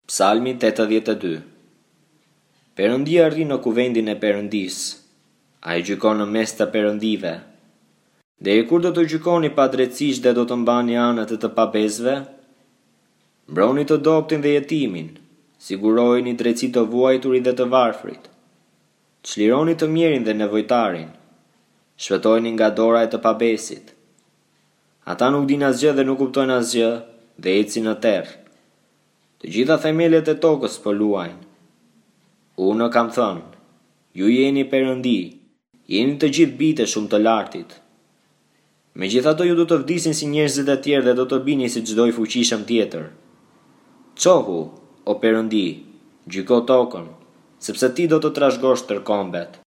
Psalmi 82. Perëndia rri në kuvendin e Perëndis, ai gjykon në mes të perëndive. Deri kur do të gjykoni pa drejtësisht dhe do të mbani anët e të pabezëve? Mbroni të dobtin dhe jetimin, sigurojeni drejtësi të vuajturit dhe të varfrit. Çlironi të mjerin dhe nevojtarin, shpëtojeni nga dora e të pabesit. Ata nuk dinë asgjë dhe nuk kuptojnë asgjë dhe ecin në terr. Të gjitha themelet e tokës po luajnë. Unë kam thënë, ju jeni perëndi, jeni të gjithë bite shumë të lartit. Megjithatë ju do të vdisin si njerëzit e tjerë dhe do të bini si çdo i fuqishëm tjetër. Çohu, o perëndi, gjyko tokën, sepse ti do të trashëgosh tërkombet.